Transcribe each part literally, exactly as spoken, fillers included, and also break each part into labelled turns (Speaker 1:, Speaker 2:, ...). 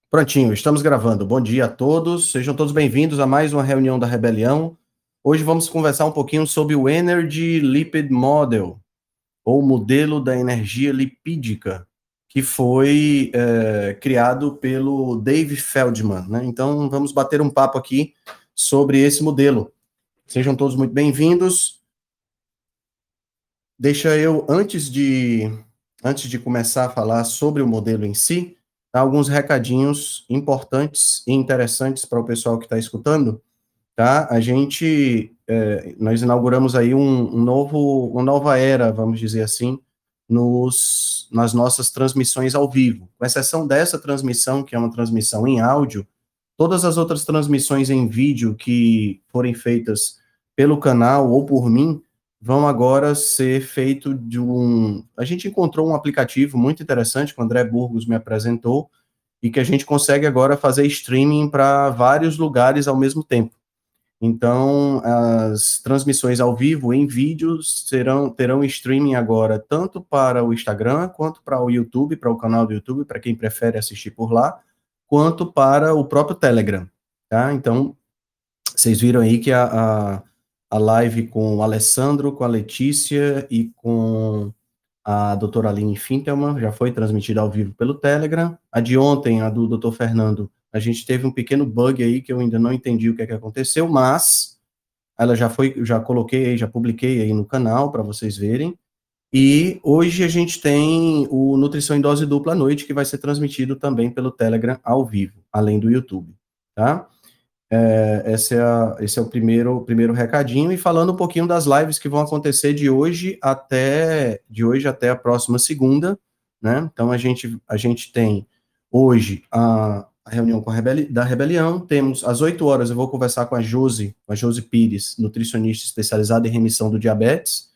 Speaker 1: Prontinho, estamos gravando. Bom dia a todos, sejam todos bem-vindos a mais uma reunião da Rebelião. Hoje vamos conversar um pouquinho sobre o Energy Lipid Model, ou modelo da energia lipídica, que foi é, criado pelo Dave Feldman, né? Então vamos bater um papo aqui sobre esse modelo. Sejam todos muito bem-vindos. Deixa eu, antes de, antes de começar a falar sobre o modelo em si, alguns recadinhos importantes e interessantes para o pessoal que está escutando, tá? A gente, é, nós inauguramos aí um, um novo, uma nova era, vamos dizer assim, nos, nas nossas transmissões ao vivo. Com exceção dessa transmissão, que é uma transmissão em áudio, todas as outras transmissões em vídeo que forem feitas pelo canal ou por mim, vão agora ser feito de um... A gente encontrou um aplicativo muito interessante que o André Burgos me apresentou e que a gente consegue agora fazer streaming para vários lugares ao mesmo tempo. Então, as transmissões ao vivo em vídeo serão, terão streaming agora tanto para o Instagram, quanto para o YouTube, para o canal do YouTube, para quem prefere assistir por lá, quanto para o próprio Telegram, tá? Então, vocês viram aí que a, a a live com o Alessandro, com a Letícia e com a doutora Aline Fintelman já foi transmitida ao vivo pelo Telegram. A de ontem, a do doutor Fernando, a gente teve um pequeno bug aí que eu ainda não entendi o que é que aconteceu, mas ela já foi, já coloquei aí, já publiquei aí no canal para vocês verem. E hoje a gente tem o Nutrição em Dose Dupla à noite, que vai ser transmitido também pelo Telegram ao vivo, além do YouTube, tá? É, esse, é a, esse é o primeiro, primeiro recadinho, e falando um pouquinho das lives que vão acontecer de hoje até, de hoje até a próxima segunda, né? Então, a gente, a gente tem hoje a, a reunião com a rebeli, da Rebelião, temos às oito horas, eu vou conversar com a Josi, com a Josi Pires, nutricionista especializada em remissão do diabetes,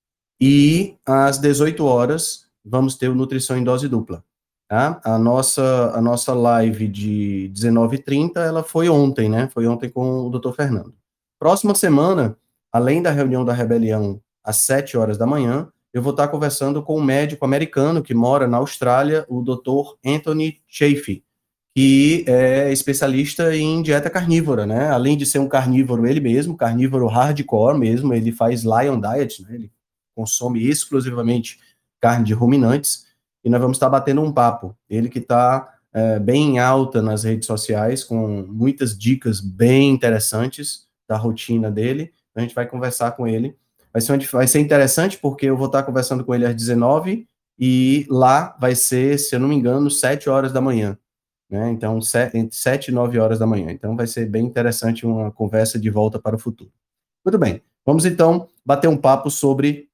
Speaker 1: e às dezoito horas vamos ter o Nutrição em Dose Dupla. Tá? A nossa, a nossa live de dezenove e trinta, ela foi ontem, né? Foi ontem com o doutor Fernando. Próxima semana, além da reunião da Rebelião às sete horas da manhã, eu vou estar conversando com um médico americano que mora na Austrália, o doutor Anthony Chaffee, que é especialista em dieta carnívora, né? Além de ser um carnívoro ele mesmo, carnívoro hardcore mesmo, ele faz Lion Diet, né? Ele consome exclusivamente carne de ruminantes, e nós vamos estar batendo um papo. Ele que está é, bem em alta nas redes sociais, com muitas dicas bem interessantes da rotina dele. A gente vai conversar com ele. Vai ser, vai ser interessante porque eu vou estar conversando com ele às dezenove, e lá vai ser, se eu não me engano, sete horas da manhã. Né? Então, entre sete e nove horas da manhã. Então, vai ser bem interessante uma conversa de volta para o futuro. Muito bem. Vamos, então, bater um papo sobre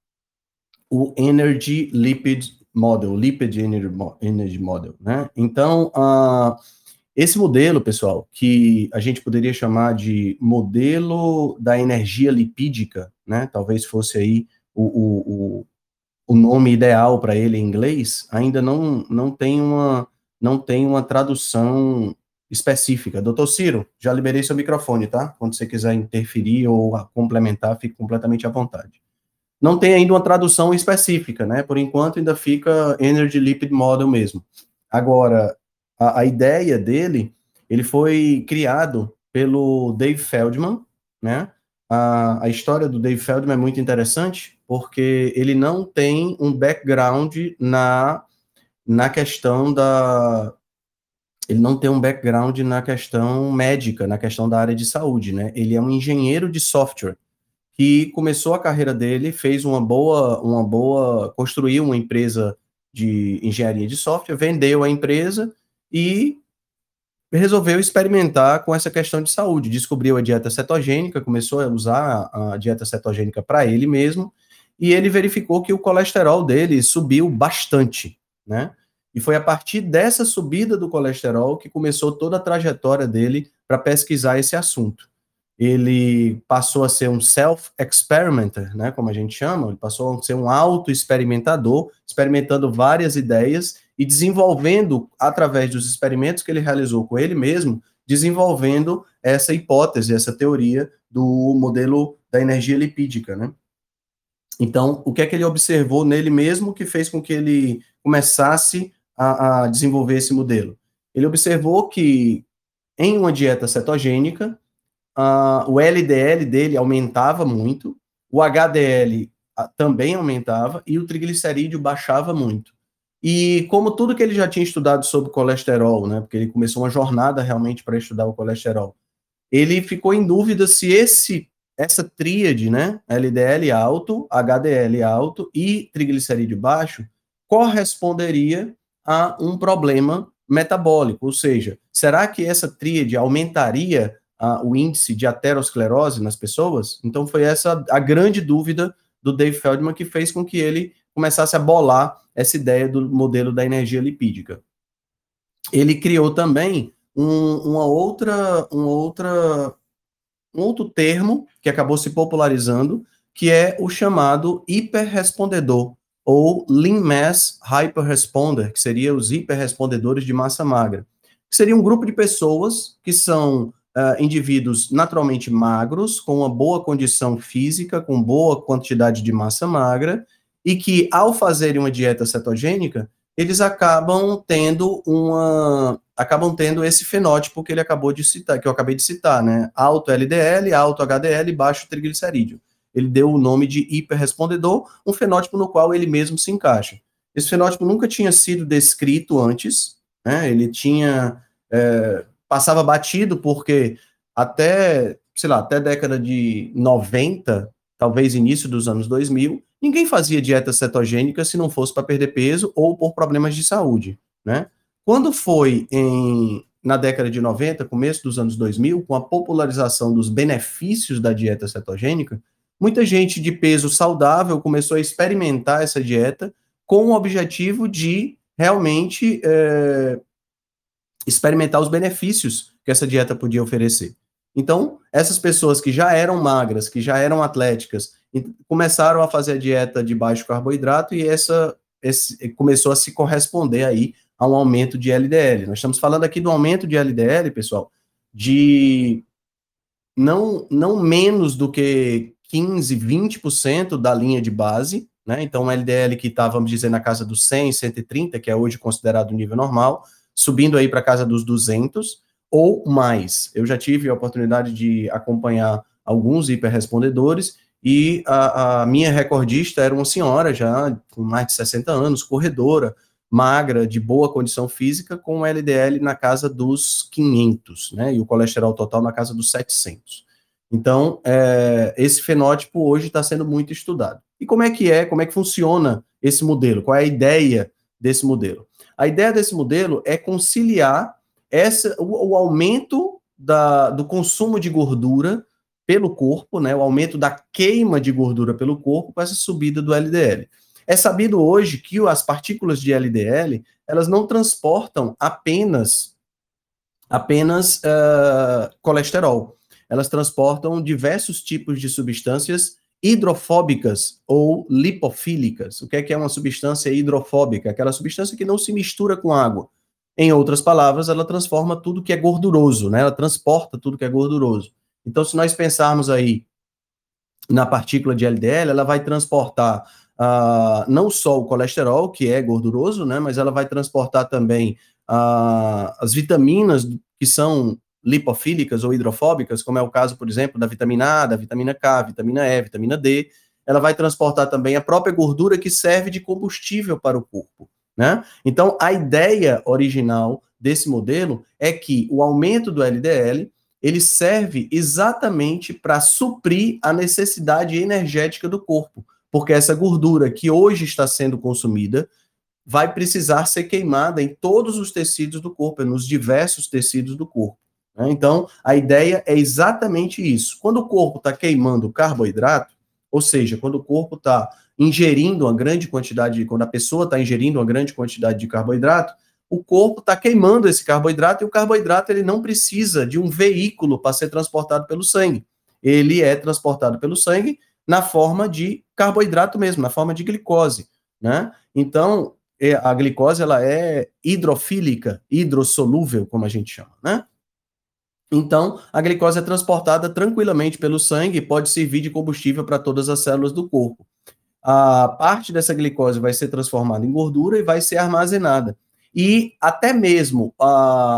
Speaker 1: o Energy Lipid Model, Lipid Energy Model, né? Então, uh, esse modelo, pessoal, que a gente poderia chamar de modelo da energia lipídica, né? Talvez fosse aí o, o, o, o nome ideal para ele em inglês, ainda não, não, tem uma, não tem uma tradução específica. Doutor Ciro, já liberei seu microfone, tá? Quando você quiser interferir ou complementar, fique completamente à vontade. Não tem ainda uma tradução específica, né? Por enquanto ainda fica Energy Lipid Model mesmo. Agora, a, a ideia dele, ele foi criado pelo Dave Feldman, né? A, a história do Dave Feldman é muito interessante, porque ele não tem um background na, na questão da... Ele não tem um background na questão médica, na questão da área de saúde, né? Ele é um engenheiro de software, que começou a carreira dele, fez uma boa, uma boa, construiu uma empresa de engenharia de software, vendeu a empresa e resolveu experimentar com essa questão de saúde, descobriu a dieta cetogênica, começou a usar a dieta cetogênica para ele mesmo, e ele verificou que o colesterol dele subiu bastante, né? E foi a partir dessa subida do colesterol que começou toda a trajetória dele para pesquisar esse assunto. Ele passou a ser um self-experimenter, né, como a gente chama, ele passou a ser um auto-experimentador, experimentando várias ideias e desenvolvendo, através dos experimentos que ele realizou com ele mesmo, desenvolvendo essa hipótese, essa teoria do modelo da energia lipídica, né? Então, o que é que ele observou nele mesmo que fez com que ele começasse a, a desenvolver esse modelo? Ele observou que em uma dieta cetogênica, uh, o L D L dele aumentava muito, o H D L uh, também aumentava e o triglicerídeo baixava muito. E como tudo que ele já tinha estudado sobre colesterol, né, porque ele começou uma jornada realmente para estudar o colesterol, ele ficou em dúvida se esse, essa tríade, né, L D L alto, H D L alto e triglicerídeo baixo, corresponderia a um problema metabólico, ou seja, será que essa tríade aumentaria uh, o índice de aterosclerose nas pessoas? Então foi essa a grande dúvida do Dave Feldman que fez com que ele começasse a bolar essa ideia do modelo da energia lipídica. Ele criou também um, uma outra, uma outra, um outro termo que acabou se popularizando, que é o chamado hiperrespondedor, ou Lean Mass Hyperresponder, que seria os hiperrespondedores de massa magra. Que seria um grupo de pessoas que são uh, indivíduos naturalmente magros, com uma boa condição física, com boa quantidade de massa magra, e que, ao fazerem uma dieta cetogênica, eles acabam tendo uma acabam tendo esse fenótipo que ele acabou de citar, que eu acabei de citar, né? Alto L D L, alto H D L, baixo triglicerídeo. Ele deu o nome de hiperrespondedor, um fenótipo no qual ele mesmo se encaixa. Esse fenótipo nunca tinha sido descrito antes, né? Ele tinha é, passava batido porque até, sei lá, até a década de noventa, talvez início dos anos dois mil, ninguém fazia dieta cetogênica se não fosse para perder peso ou por problemas de saúde, né? Quando foi em, na década de noventa, começo dos anos dois mil, com a popularização dos benefícios da dieta cetogênica, muita gente de peso saudável começou a experimentar essa dieta com o objetivo de realmente é, experimentar os benefícios que essa dieta podia oferecer. Então, essas pessoas que já eram magras, que já eram atléticas, começaram a fazer a dieta de baixo carboidrato e essa esse, começou a se corresponder aí a um aumento de L D L. Nós estamos falando aqui do aumento de L D L, pessoal, de não, não menos do que quinze, vinte por cento da linha de base, né? Então, um L D L que está, vamos dizer, na casa dos cem, cento e trinta, que é hoje considerado o nível normal, subindo aí para a casa dos duzentos ou mais. Eu já tive a oportunidade de acompanhar alguns hiperrespondedores e a, a minha recordista era uma senhora já com mais de sessenta anos, corredora, magra, de boa condição física, com o L D L na casa dos quinhentos, né, e o colesterol total na casa dos setecentos. Então, é, esse fenótipo hoje está sendo muito estudado. E como é que é, como é que funciona esse modelo? Qual é a ideia desse modelo? A ideia desse modelo é conciliar essa, o, o aumento da, do consumo de gordura pelo corpo, né, o aumento da queima de gordura pelo corpo com essa subida do L D L. É sabido hoje que as partículas de L D L, elas não transportam apenas, apenas uh, colesterol. Elas transportam diversos tipos de substâncias hidrofóbicas ou lipofílicas. O que é que é uma substância hidrofóbica? Aquela substância que não se mistura com água. Em outras palavras, ela transforma tudo que é gorduroso, né? Ela transporta tudo que é gorduroso. Então, se nós pensarmos aí na partícula de L D L, ela vai transportar uh, não só o colesterol, que é gorduroso, né? Mas ela vai transportar também uh, as vitaminas que são lipofílicas ou hidrofóbicas, como é o caso, por exemplo, da vitamina A, da vitamina K, vitamina E, vitamina D. Ela vai transportar também a própria gordura que serve de combustível para o corpo, né? Então, a ideia original desse modelo é que o aumento do L D L, ele serve exatamente para suprir a necessidade energética do corpo, porque essa gordura que hoje está sendo consumida vai precisar ser queimada em todos os tecidos do corpo, nos diversos tecidos do corpo. Então, a ideia é exatamente isso. Quando o corpo está queimando carboidrato, ou seja, quando o corpo está ingerindo uma grande quantidade, quando a pessoa está ingerindo uma grande quantidade de carboidrato, o corpo está queimando esse carboidrato e o carboidrato ele não precisa de um veículo para ser transportado pelo sangue. Ele é transportado pelo sangue na forma de carboidrato mesmo, na forma de glicose, né? Então, a glicose ela é hidrofílica, hidrossolúvel, como a gente chama, né? Então, a glicose é transportada tranquilamente pelo sangue e pode servir de combustível para todas as células do corpo. A parte dessa glicose vai ser transformada em gordura e vai ser armazenada. e até mesmo a,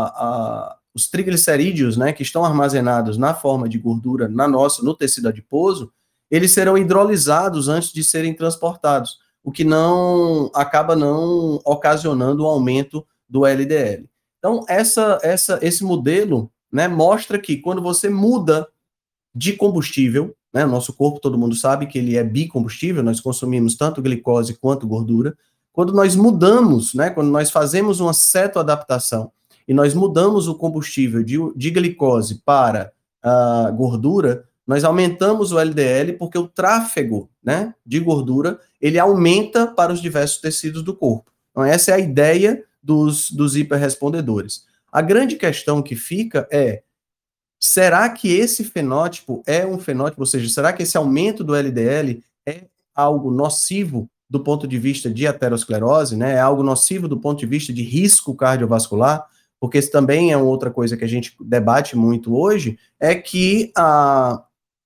Speaker 1: a, os triglicerídeos, né, que estão armazenados na forma de gordura na nossa, no tecido adiposo, eles serão hidrolisados antes de serem transportados, o que não acaba não ocasionando um aumento do L D L. Então, essa, essa, esse modelo, né, mostra que quando você muda de combustível, né, o nosso corpo, todo mundo sabe que ele é bicombustível, nós consumimos tanto glicose quanto gordura. Quando nós mudamos, né, quando nós fazemos uma cetoadaptação e nós mudamos o combustível de, de glicose para uh, gordura, nós aumentamos o L D L porque o tráfego, né, de gordura, ele aumenta para os diversos tecidos do corpo. Então, essa é a ideia dos, dos hiperrespondedores. A grande questão que fica é, será que esse fenótipo é um fenótipo, ou seja, será que esse aumento do L D L é algo nocivo do ponto de vista de aterosclerose, né? É algo nocivo do ponto de vista de risco cardiovascular? Porque isso também é outra coisa que a gente debate muito hoje, é que a,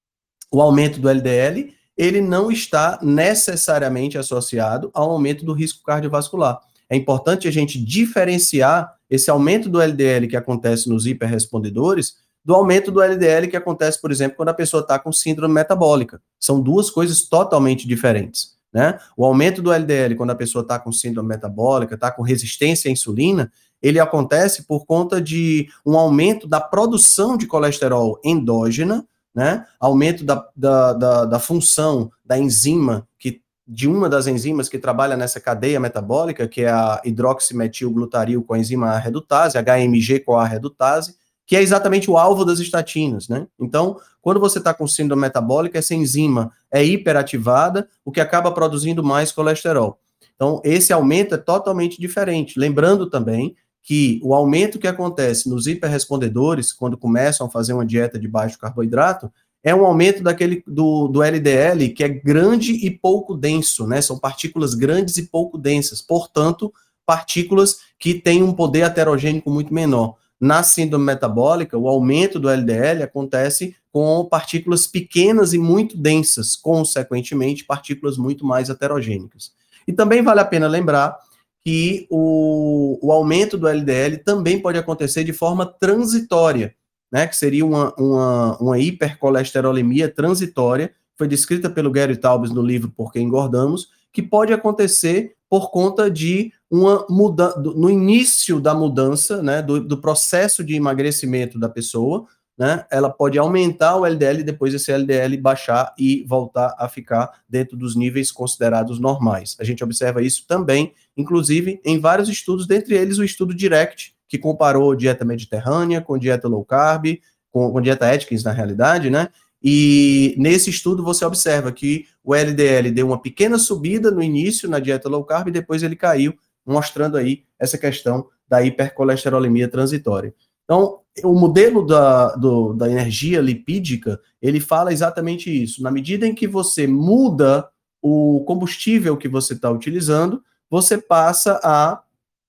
Speaker 1: o aumento do L D L, ele não está necessariamente associado ao aumento do risco cardiovascular. É importante a gente diferenciar esse aumento do L D L que acontece nos hiperrespondedores do aumento do L D L que acontece, por exemplo, quando a pessoa está com síndrome metabólica. São duas coisas totalmente diferentes, né? O aumento do L D L quando a pessoa está com síndrome metabólica, está com resistência à insulina, ele acontece por conta de um aumento da produção de colesterol endógena, né? Aumento da, da, da, da função da enzima, que, de uma das enzimas que trabalha nessa cadeia metabólica, que é a hidroximetilglutaril com a enzima A redutase, H M G com a redutase, que é exatamente o alvo das estatinas, né? Então, quando você está com síndrome metabólica, essa enzima é hiperativada, o que acaba produzindo mais colesterol. Então, esse aumento é totalmente diferente. Lembrando também que o aumento que acontece nos hiperrespondedores, quando começam a fazer uma dieta de baixo carboidrato, é um aumento daquele do, do L D L, que é grande e pouco denso, né? São partículas grandes e pouco densas, portanto, partículas que têm um poder aterogênico muito menor. Na síndrome metabólica, o aumento do L D L acontece com partículas pequenas e muito densas, consequentemente, partículas muito mais heterogênicas. E também vale a pena lembrar que o, o aumento do L D L também pode acontecer de forma transitória, né, que seria uma, uma, uma hipercolesterolemia transitória, foi descrita pelo Gary Taubes no livro Por que Engordamos, que pode acontecer por conta de uma mudança, no início da mudança, né, do, do processo de emagrecimento da pessoa, né, ela pode aumentar o L D L e depois esse L D L baixar e voltar a ficar dentro dos níveis considerados normais. A gente observa isso também, inclusive, em vários estudos, dentre eles o estudo DIRECT, que comparou dieta mediterrânea com dieta low carb, com, com dieta Atkins, na realidade, né, e nesse estudo você observa que o L D L deu uma pequena subida no início na dieta low carb e depois ele caiu, mostrando aí essa questão da hipercolesterolemia transitória. Então, o modelo da, do, da energia lipídica, ele fala exatamente isso. Na medida em que você muda o combustível que você está utilizando, você passa a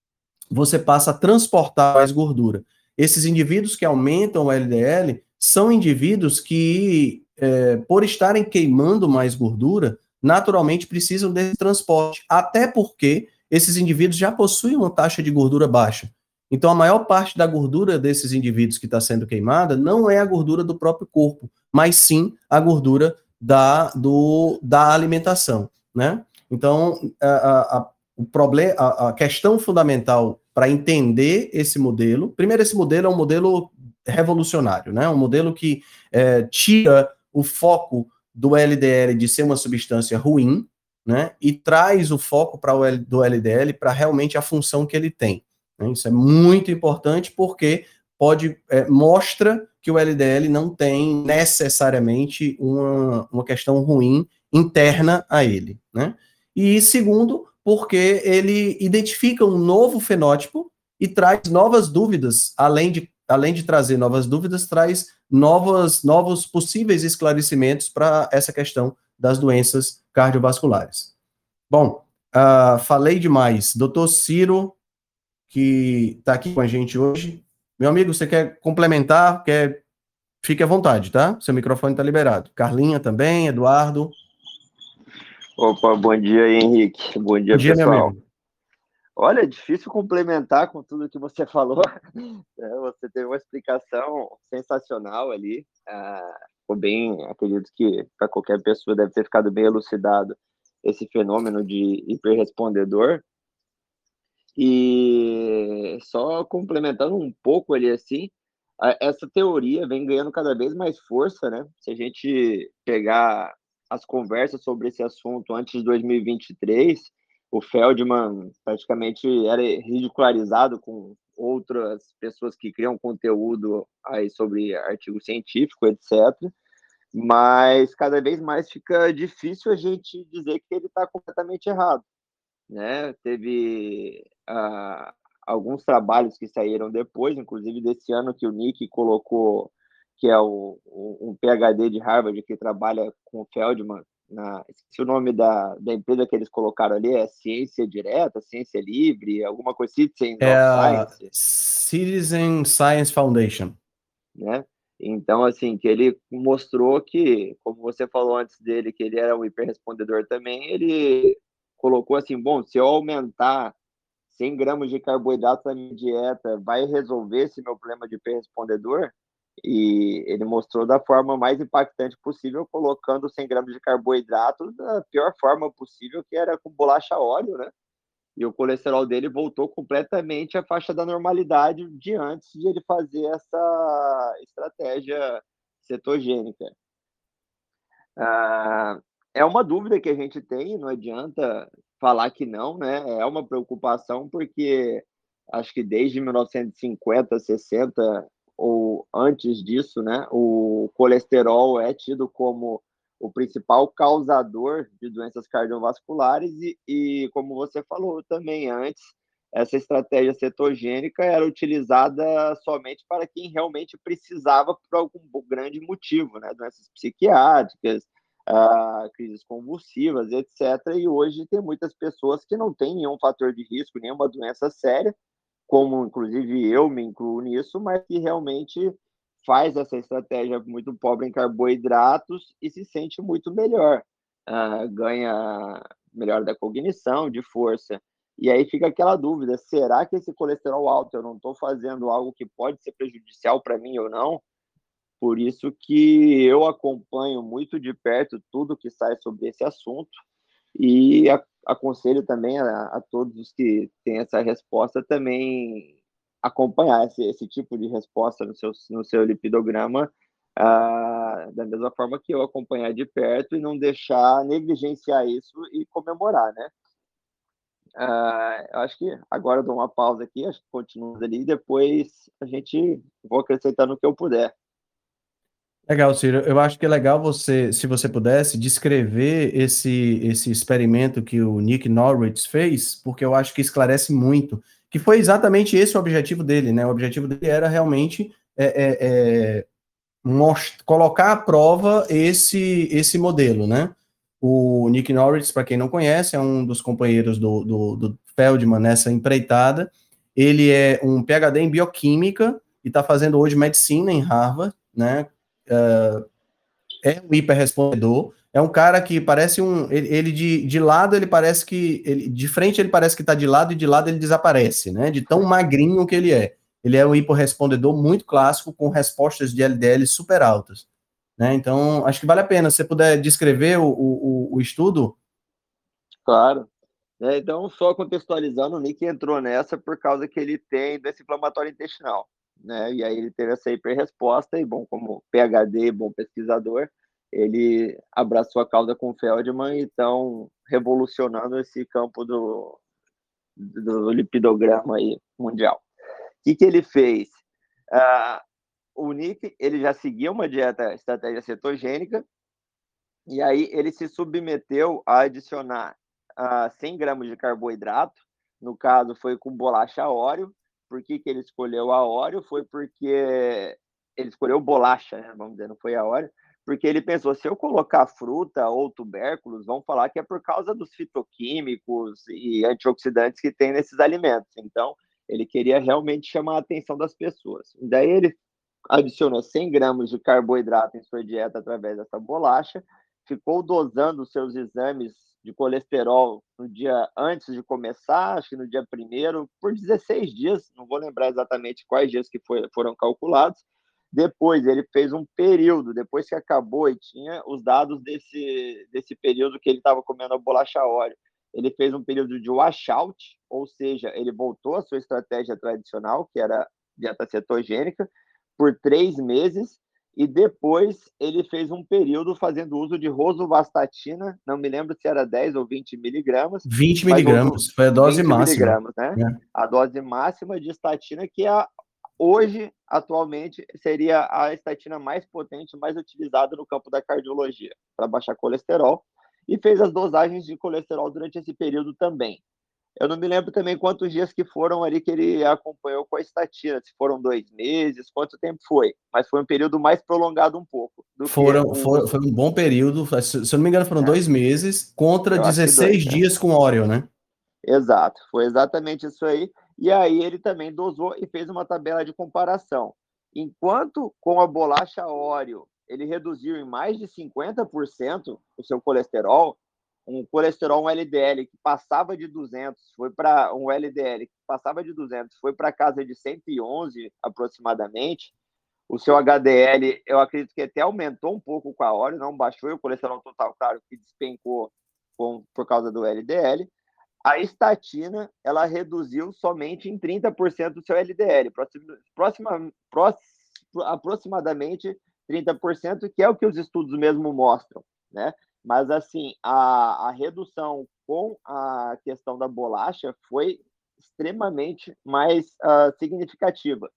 Speaker 1: você passa a transportar mais gordura. Esses indivíduos que aumentam o L D L são indivíduos que, é, por estarem queimando mais gordura, naturalmente precisam desse transporte, até porque esses indivíduos já possuem uma taxa de gordura baixa. Então, a maior parte da gordura desses indivíduos que está sendo queimada não é a gordura do próprio corpo, mas sim a gordura da, do, da alimentação, né? Então, a, a, o problema, a, a questão fundamental para entender esse modelo, primeiro, esse modelo é um modelo revolucionário, né? Um modelo que é, tira o foco do L D L de ser uma substância ruim, né? E traz o foco para o L, do L D L para realmente a função que ele tem. Né? Isso é muito importante porque pode é, mostra que o L D L não tem necessariamente uma, uma questão ruim interna a ele, né? E segundo, porque ele identifica um novo fenótipo e traz novas dúvidas, além de, além de trazer novas dúvidas, traz novas, novos possíveis esclarecimentos para essa questão das doenças cardiovasculares. Bom, uh, falei demais. doutor Ciro, que está aqui com a gente hoje. Meu amigo, você quer complementar? Quer... Fique à vontade, tá? Seu microfone está liberado. Carlinha também, Eduardo.
Speaker 2: Opa, bom dia aí, Henrique. Bom dia,
Speaker 1: bom dia,
Speaker 2: pessoal.
Speaker 1: meu amigo.
Speaker 2: Olha, é difícil complementar com tudo que você falou. É, você teve uma explicação sensacional ali. Ah, ficou bem, acredito que para qualquer pessoa deve ter ficado bem elucidado esse fenômeno de hiperrespondedor. E só complementando um pouco ali, assim, a essa teoria vem ganhando cada vez mais força, né. Se a gente pegar as conversas sobre esse assunto antes de dois mil e vinte e três, o Feldman praticamente era ridicularizado com outras pessoas que criam conteúdo aí sobre artigo científico, etcétera, mas cada vez mais fica difícil a gente dizer que ele está completamente errado, né. Teve, ah, alguns trabalhos que saíram depois, inclusive desse ano, que o Nick colocou, que é o o um PhD de Harvard que trabalha com o Feldman na, esqueci o nome da da empresa que eles colocaram ali, é Ciência Direta, Ciência Livre, alguma coisa, Citizens
Speaker 1: É
Speaker 2: of
Speaker 1: a
Speaker 2: Science,
Speaker 1: Citizen Science Foundation.
Speaker 2: né. Então, assim, que ele mostrou que, como você falou antes dele, que ele era um hiperrespondedor também, ele colocou assim: "Bom, se eu aumentar cem gramas de carboidrato na minha dieta vai resolver esse meu problema de hiperrespondedor?" E ele mostrou da forma mais impactante possível, colocando cem gramas de carboidrato da pior forma possível, que era com bolacha Oreo, né? E o colesterol dele voltou completamente à faixa da normalidade de antes de ele fazer essa estratégia cetogênica. Ah, é uma dúvida que a gente tem, não adianta falar que não, né, é uma preocupação, porque acho que desde mil novecentos e cinquenta, sessenta ou antes disso, né, o colesterol é tido como o principal causador de doenças cardiovasculares e e como você falou também antes, essa estratégia cetogênica era utilizada somente para quem realmente precisava por algum grande motivo, né, doenças psiquiátricas, ah, crises convulsivas, etcétera. E hoje tem muitas pessoas que não têm nenhum fator de risco, nenhuma doença séria, como inclusive eu me incluo nisso, mas que realmente faz essa estratégia muito pobre em carboidratos e se sente muito melhor, ah, ganha melhor da cognição, de força. E aí fica aquela dúvida: será que esse colesterol alto eu não estou fazendo algo que pode ser prejudicial para mim ou não? Por isso que eu acompanho muito de perto tudo que sai sobre esse assunto e a aconselho também a a todos os que têm essa resposta também acompanhar esse esse tipo de resposta no seu no seu lipidograma, ah, da mesma forma que eu acompanhar de perto e não deixar negligenciar isso e comemorar, né. Ah, eu acho que agora eu dou uma pausa aqui, acho que continuo ali e depois a gente vou acrescentando o que eu puder.
Speaker 1: Legal, Ciro. Eu acho que é legal você, se você pudesse, descrever esse esse experimento que o Nick Norris fez, porque eu acho que esclarece muito, que foi exatamente esse o objetivo dele, né? O objetivo dele era realmente é, é, é, most- colocar à prova esse esse modelo, né? O Nick Norris, para quem não conhece, é um dos companheiros do, do, do Feldman nessa empreitada. Ele é um PhD em bioquímica e está fazendo hoje medicina em Harvard, né? Uh, é um hiperrespondedor, é um cara que parece um, ele, ele de, de lado ele parece que, ele, de frente ele parece que tá de lado e de lado ele desaparece, né, de tão magrinho que ele é. Ele é um hiperrespondedor muito clássico, com respostas de L D L super altas, né, então acho que vale a pena, se você puder descrever o, o, o estudo.
Speaker 2: Claro. É, então, só contextualizando, o Nick entrou nessa por causa que ele tem doença inflamatória intestinal, né, e aí ele teve essa hiperresposta e, bom, como PhD, bom pesquisador, ele abraçou a causa com o Feldman e estão revolucionando esse campo do do lipidograma aí mundial. O Que que ele fez? Ah, o Nick, ele já seguia uma dieta estratégia cetogênica, e aí ele se submeteu a adicionar, ah, cem gramas de carboidrato, no caso foi com bolacha Oreo. Por que que ele escolheu a Oreo? Foi porque ele escolheu bolacha, né, vamos dizer, não foi a Oreo, porque ele pensou: "Se eu colocar fruta ou tubérculos, vão falar que é por causa dos fitoquímicos e antioxidantes que tem nesses alimentos". Então, ele queria realmente chamar a atenção das pessoas. Daí ele adicionou cem gramas de carboidrato em sua dieta através dessa bolacha, ficou dosando os seus exames de colesterol no dia antes de começar, acho que no dia primeiro, por dezesseis dias, não vou lembrar exatamente quais dias que foi, foram calculados. Depois ele fez um período, depois que acabou e tinha os dados desse, desse período que ele estava comendo a bolacha Oreo. Ele fez um período de washout, ou seja, ele voltou à sua estratégia tradicional, que era dieta cetogênica, por três meses, e depois ele fez um período fazendo uso de rosuvastatina, não me lembro se era dez ou vinte miligramas,
Speaker 1: vinte
Speaker 2: mas rosu,
Speaker 1: miligramas, foi a dose
Speaker 2: vinte
Speaker 1: máxima,
Speaker 2: miligramas, né?
Speaker 1: né?
Speaker 2: A dose máxima de estatina, que é hoje, atualmente, seria a estatina mais potente, mais utilizada no campo da cardiologia, para baixar colesterol, e fez as dosagens de colesterol durante esse período também. Eu não me lembro também quantos dias que foram ali que ele acompanhou com a estatina, se foram dois meses, quanto tempo foi, mas foi um período mais prolongado um pouco do que
Speaker 1: Foram,
Speaker 2: o
Speaker 1: foi,
Speaker 2: uso.
Speaker 1: foi um bom período, se se eu não me engano foram
Speaker 2: É,
Speaker 1: dois meses, contra
Speaker 2: eu acho que dois,
Speaker 1: dezesseis
Speaker 2: né?
Speaker 1: dias com Oreo, né?
Speaker 2: Exato, foi exatamente isso aí. E aí ele também dosou e fez uma tabela de comparação. Enquanto com a bolacha Oreo ele reduziu em mais de cinquenta por cento o seu colesterol, um colesterol, um L D L que passava de duzentos, foi para um L D L que passava de duzentos, foi para casa de cento e onze aproximadamente. O seu H D L, eu acredito que até aumentou um pouco com a Oreo, não baixou, e o colesterol total, claro, que despencou com, por causa do L D L. A estatina, ela reduziu somente em trinta por cento do seu L D L, próxima, próxima, próxima, aproximadamente trinta por cento, que é o que os estudos mesmo mostram, né? Mas, assim, a, a redução com a questão da bolacha foi extremamente mais uh, significativa.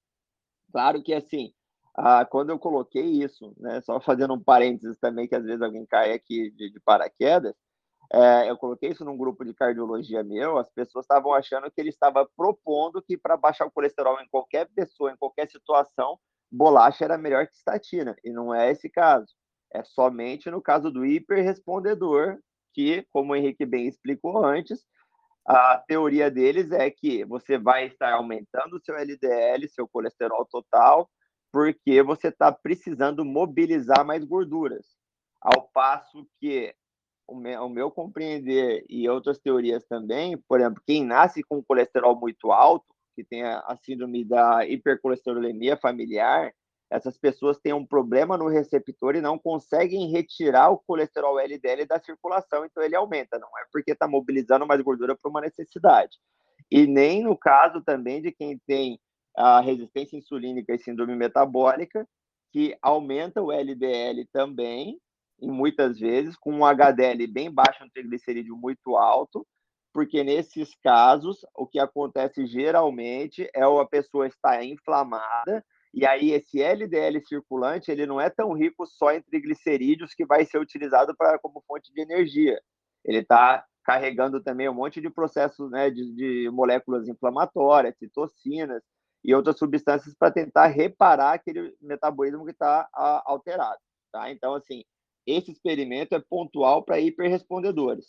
Speaker 2: Claro que, assim, uh, quando eu coloquei isso, né, só fazendo um parênteses também, que às vezes alguém cai aqui de, de paraquedas, é, eu coloquei isso num grupo de cardiologia meu, as pessoas estavam achando que ele estava propondo que para baixar o colesterol em qualquer pessoa, em qualquer situação, bolacha era melhor que estatina, e não é esse caso. É somente no caso do hiperrespondedor, que, como o Henrique bem explicou antes, a teoria deles é que você vai estar aumentando o seu L D L, seu colesterol total, porque você está precisando mobilizar mais gorduras. Ao passo que o meu, o meu compreender e outras teorias também, por exemplo, quem nasce com colesterol muito alto, que tem a, a síndrome da hipercolesterolemia familiar, essas pessoas têm um problema no receptor e não conseguem retirar o colesterol L D L da circulação, então ele aumenta, não é porque está mobilizando mais gordura para uma necessidade. E nem no caso também de quem tem a resistência insulínica e síndrome metabólica, que aumenta o L D L também, e muitas vezes, com um H D L bem baixo, um triglicerídeo muito alto, porque nesses casos, o que acontece geralmente é a pessoa estar inflamada, e aí esse L D L circulante, ele não é tão rico só em triglicerídeos que vai ser utilizado pra, como fonte de energia. Ele está carregando também um monte de processos, né, de, de moléculas inflamatórias, citocinas e outras substâncias para tentar reparar aquele metabolismo que está alterado. Tá? Então, assim, esse experimento é pontual para hiperrespondedores.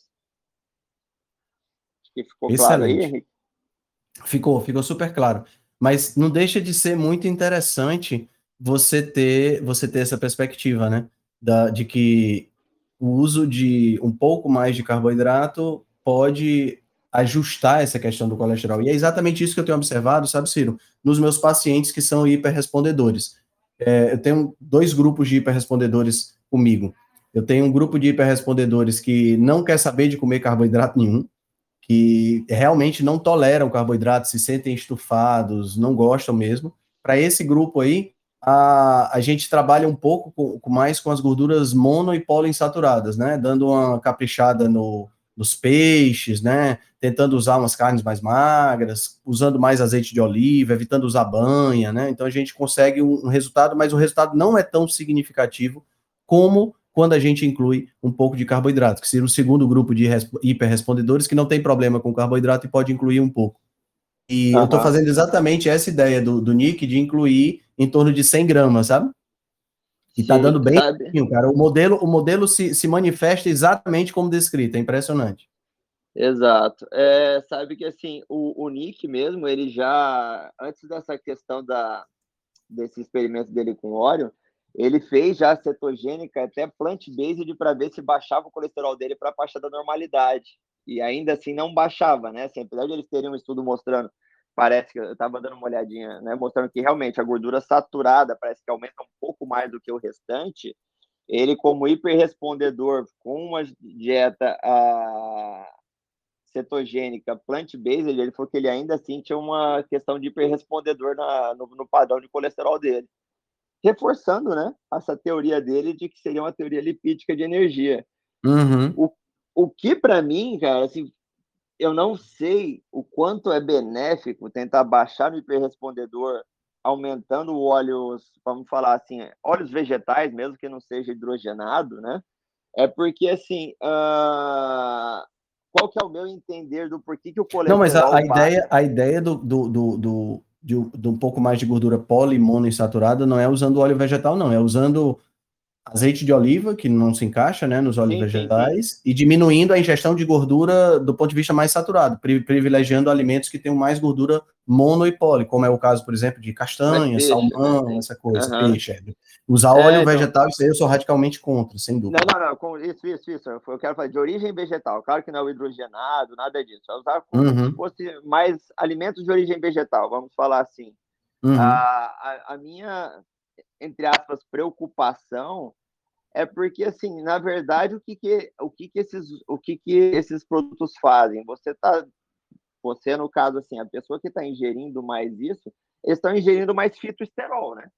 Speaker 2: Acho que ficou claro aí,
Speaker 1: Excelente.
Speaker 2: Henrique?
Speaker 1: Ficou, ficou super claro. Mas não deixa de ser muito interessante você ter, você ter essa perspectiva, né? Da, de que o uso de um pouco mais de carboidrato pode ajustar essa questão do colesterol. E é exatamente isso que eu tenho observado, sabe, Ciro? Nos meus pacientes que são hiperrespondedores. É, eu tenho dois grupos de hiperrespondedores comigo. Eu tenho um grupo de hiperrespondedores que não quer saber de comer carboidrato nenhum, que realmente não toleram carboidratos, se sentem estufados, não gostam mesmo. Para esse grupo aí, a, a gente trabalha um pouco com, com mais com as gorduras mono e poliinsaturadas, né? Dando uma caprichada no, nos peixes, né? Tentando usar umas carnes mais magras, usando mais azeite de oliva, evitando usar banha, né? Então a gente consegue um, um resultado, mas o resultado não é tão significativo como quando a gente inclui um pouco de carboidrato, que seria o segundo grupo de hiperrespondedores que não tem problema com carboidrato e pode incluir um pouco. E eu estou
Speaker 2: Aham.
Speaker 1: fazendo exatamente essa ideia do, do Nick de incluir em torno de cem gramas, sabe? E está
Speaker 2: Sim,
Speaker 1: dando bem,
Speaker 2: sabe?
Speaker 1: cara. O modelo, o modelo se, se manifesta exatamente como descrito, é impressionante.
Speaker 2: Exato. É, sabe que, assim, o, o Nick mesmo, ele já, antes dessa questão da, desse experimento dele com óleo, ele fez já cetogênica até plant-based para ver se baixava o colesterol dele para a faixa da normalidade. E ainda assim não baixava, né? Assim, apesar de eles terem um estudo mostrando, parece que eu estava dando uma olhadinha, né? Mostrando que realmente a gordura saturada parece que aumenta um pouco mais do que o restante. Ele, como hiperrespondedor, com uma dieta a cetogênica, plant-based, ele falou que ele ainda assim tinha uma questão de hiperrespondedor na, no, no padrão de colesterol dele. Reforçando, né, essa teoria dele de que seria uma teoria lipídica de energia.
Speaker 1: Uhum.
Speaker 2: O, o que, para mim, cara, assim, eu não sei o quanto é benéfico tentar baixar o hiperrespondedor aumentando óleos, vamos falar assim, óleos vegetais, mesmo que não seja hidrogenado, né? É porque, assim, uh, qual que é o meu entender do porquê que o
Speaker 1: Não, mas a, a
Speaker 2: colesterol baixa?
Speaker 1: ideia, a ideia do, do, do, do, de, de um pouco mais de gordura poli, monoinsaturada não é usando óleo vegetal, não, é usando azeite de oliva, que não se encaixa, né, nos óleos
Speaker 2: Sim, sim, sim.
Speaker 1: vegetais, e diminuindo a ingestão de gordura do ponto de vista mais saturado, pri- privilegiando alimentos que tenham mais gordura mono e poli, como é o caso, por exemplo, de
Speaker 2: Mais
Speaker 1: castanha,
Speaker 2: peixe, né?
Speaker 1: salmão, essa coisa,
Speaker 2: Uhum.
Speaker 1: peixe. É. Usar
Speaker 2: É,
Speaker 1: óleo
Speaker 2: então,
Speaker 1: vegetal, isso aí eu sou radicalmente contra, sem
Speaker 2: não,
Speaker 1: dúvida.
Speaker 2: não, não, com isso, isso, isso. Eu quero falar de origem vegetal. Claro que não é o hidrogenado, nada disso. É usar como se
Speaker 1: Uhum,
Speaker 2: fosse mais alimentos de origem vegetal, vamos falar assim. A,
Speaker 1: uhum.
Speaker 2: a, a minha, entre aspas, preocupação é porque, assim, na verdade, o que que, o que que esses, o que que esses produtos fazem? Você tá, você, no caso, assim, a pessoa que está ingerindo mais isso, eles estão ingerindo mais fitoesterol, né?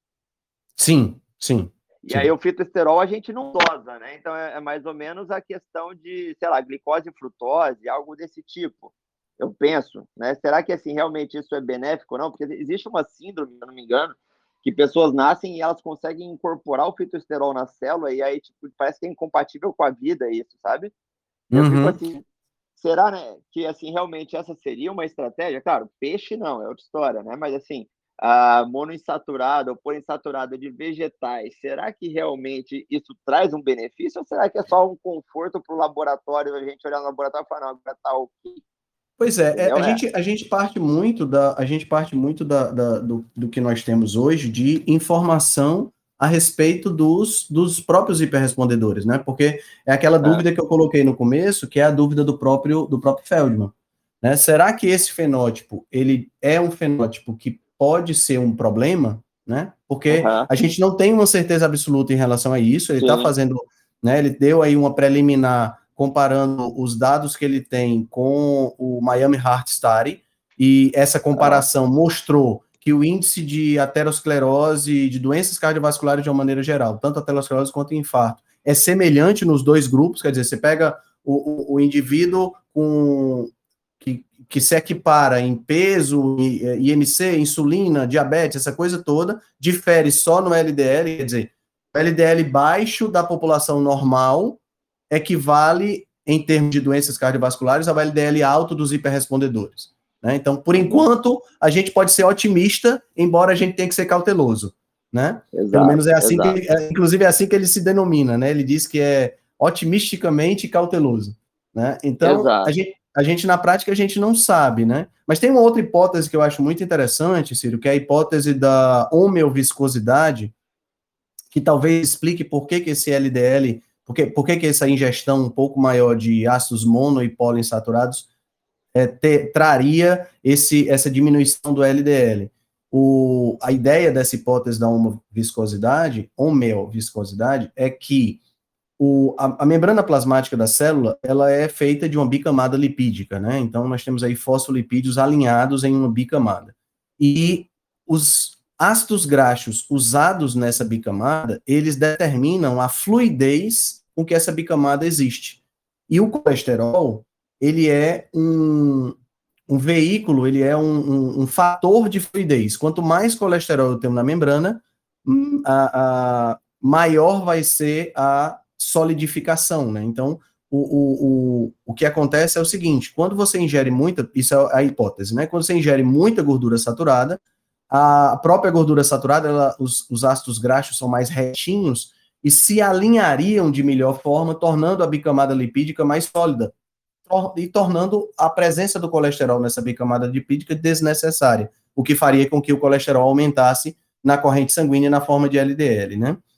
Speaker 1: Sim, sim,
Speaker 2: E aí
Speaker 1: sim.
Speaker 2: o fitoesterol a gente não dosa, né? Então é, é mais ou menos a questão de, sei lá, glicose e frutose, algo desse tipo. Eu penso, né? Será que assim realmente isso é benéfico ou não? Porque existe uma síndrome, se eu não me engano, que pessoas nascem e elas conseguem incorporar o fitoesterol na célula e aí tipo, parece que é incompatível com a vida isso, sabe? Eu fico
Speaker 1: Uhum.
Speaker 2: assim, será, né, que assim realmente essa seria uma estratégia? Claro, peixe não, é outra história, né? Mas assim, a monoinsaturada ou poliinsaturada de vegetais, será que realmente isso traz um benefício ou será que é só um conforto para o laboratório, a gente olhar no laboratório e falar, não, agora tá ok,
Speaker 1: Pois é, é,
Speaker 2: entendeu?
Speaker 1: a
Speaker 2: É,
Speaker 1: gente, a gente parte muito da, a gente parte muito da, da- do, do que nós temos hoje de informação a respeito dos, dos próprios hiperrespondedores, né? Porque é aquela
Speaker 2: é,
Speaker 1: dúvida que eu coloquei no começo, que é a dúvida do próprio, do próprio Feldman, né? Será que esse fenótipo, ele é um fenótipo que pode ser um problema, né? Porque
Speaker 2: uhum,
Speaker 1: a gente não tem uma certeza absoluta em relação a isso, ele está
Speaker 2: sim,
Speaker 1: fazendo, né? Ele deu aí uma preliminar comparando os dados que ele tem com o Miami Heart Study, e essa
Speaker 2: uhum,
Speaker 1: comparação mostrou que o índice de aterosclerose, de doenças cardiovasculares de uma maneira geral, tanto aterosclerose quanto infarto, é semelhante nos dois grupos, quer dizer, você pega o, o, o indivíduo com, que, que se equipara em peso, I M C, insulina, diabetes, essa coisa toda, difere só no L D L, quer dizer, o L D L baixo da população normal equivale, em termos de doenças cardiovasculares, ao L D L alto dos hiperrespondedores. Né? Então, por
Speaker 2: uhum,
Speaker 1: enquanto, a gente pode ser otimista, embora a gente tenha que ser cauteloso. Né? Pelo
Speaker 2: exato,
Speaker 1: menos é assim que
Speaker 2: exato,
Speaker 1: ele, é, inclusive é assim que ele se denomina, né? Ele diz que é otimisticamente cauteloso. Né? Então, a
Speaker 2: exato,
Speaker 1: gente, a gente, na prática, a gente não sabe, né? Mas tem uma outra hipótese que eu acho muito interessante, Ciro, que é a hipótese da homeoviscosidade, que talvez explique por que, que esse L D L, por que, por que, que essa ingestão um pouco maior de ácidos mono e poliinsaturados é, ter, traria esse, essa diminuição do L D L. O, a ideia dessa hipótese da homoviscosidade, homeoviscosidade, é que o, a, a, membrana plasmática da célula, ela é feita de uma bicamada lipídica, né? Então, nós temos aí fosfolipídios alinhados em uma bicamada. E os ácidos graxos usados nessa bicamada, eles determinam a fluidez com que essa bicamada existe. E o colesterol, ele é um, um veículo, ele é um, um, um fator de fluidez. Quanto mais colesterol eu tenho na membrana, a, a maior vai ser a solidificação, né? Então, o, o, o, o que acontece é o seguinte, quando você ingere muita, isso é a hipótese, né? Quando você ingere muita gordura saturada, a própria gordura saturada, ela, os, os ácidos graxos são mais retinhos e se alinhariam de melhor forma, tornando a bicamada lipídica mais sólida e tornando a presença do colesterol nessa bicamada lipídica desnecessária, o que faria com que o colesterol aumentasse na corrente sanguínea na forma de L D L, né?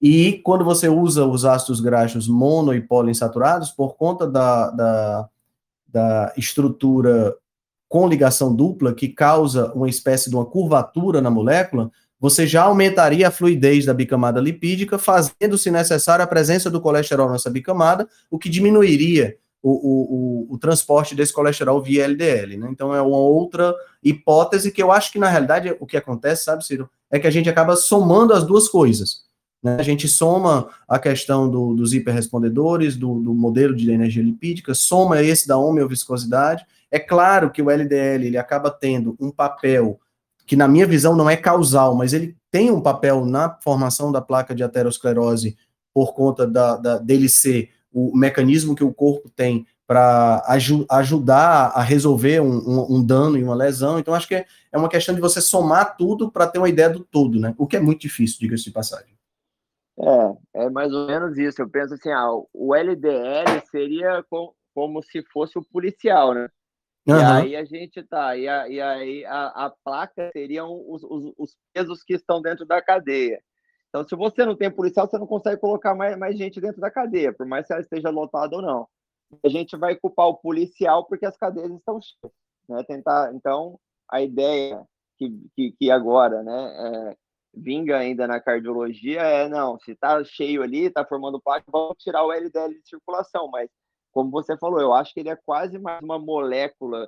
Speaker 1: E quando você usa os ácidos graxos mono e poliinsaturados, por conta da, da, da estrutura com ligação dupla, que causa uma espécie de uma curvatura na molécula, você já aumentaria a fluidez da bicamada lipídica, fazendo, se necessário, a presença do colesterol nessa bicamada, o que diminuiria o, o, o, o transporte desse colesterol via L D L. Né? Então, é uma outra hipótese que eu acho que, na realidade, o que acontece, sabe, Ciro, é que a gente acaba somando as duas coisas. Né? A gente soma a questão do, dos hiperrespondedores, do, do modelo de energia lipídica, soma esse da homeoviscosidade. É claro que o L D L ele acaba tendo um papel que, na minha visão, não é causal, mas ele tem um papel na formação da placa de aterosclerose por conta da, da, dele ser o mecanismo que o corpo tem para aj ajudar a resolver um, um, um dano e uma lesão. Então, acho que é, é uma questão de você somar tudo para ter uma ideia do todo, né? O que é muito difícil, diga-se de passagem.
Speaker 2: É, é mais ou menos isso. Eu penso assim, ah, o L D L seria com, como se fosse o policial, né? E
Speaker 1: Uhum.
Speaker 2: aí a gente tá, e, a, e aí a, a placa seriam os, os, os pesos que estão dentro da cadeia. Então, se você não tem policial, você não consegue colocar mais, mais gente dentro da cadeia, por mais que ela esteja lotada ou não. A gente vai culpar o policial porque as cadeias estão cheias, né? Tentar, então, a ideia que, que, que agora, né, é, vinga ainda na cardiologia é, não, se está cheio ali, está formando placa, vamos tirar o L D L de circulação, mas como você falou, eu acho que ele é quase mais uma molécula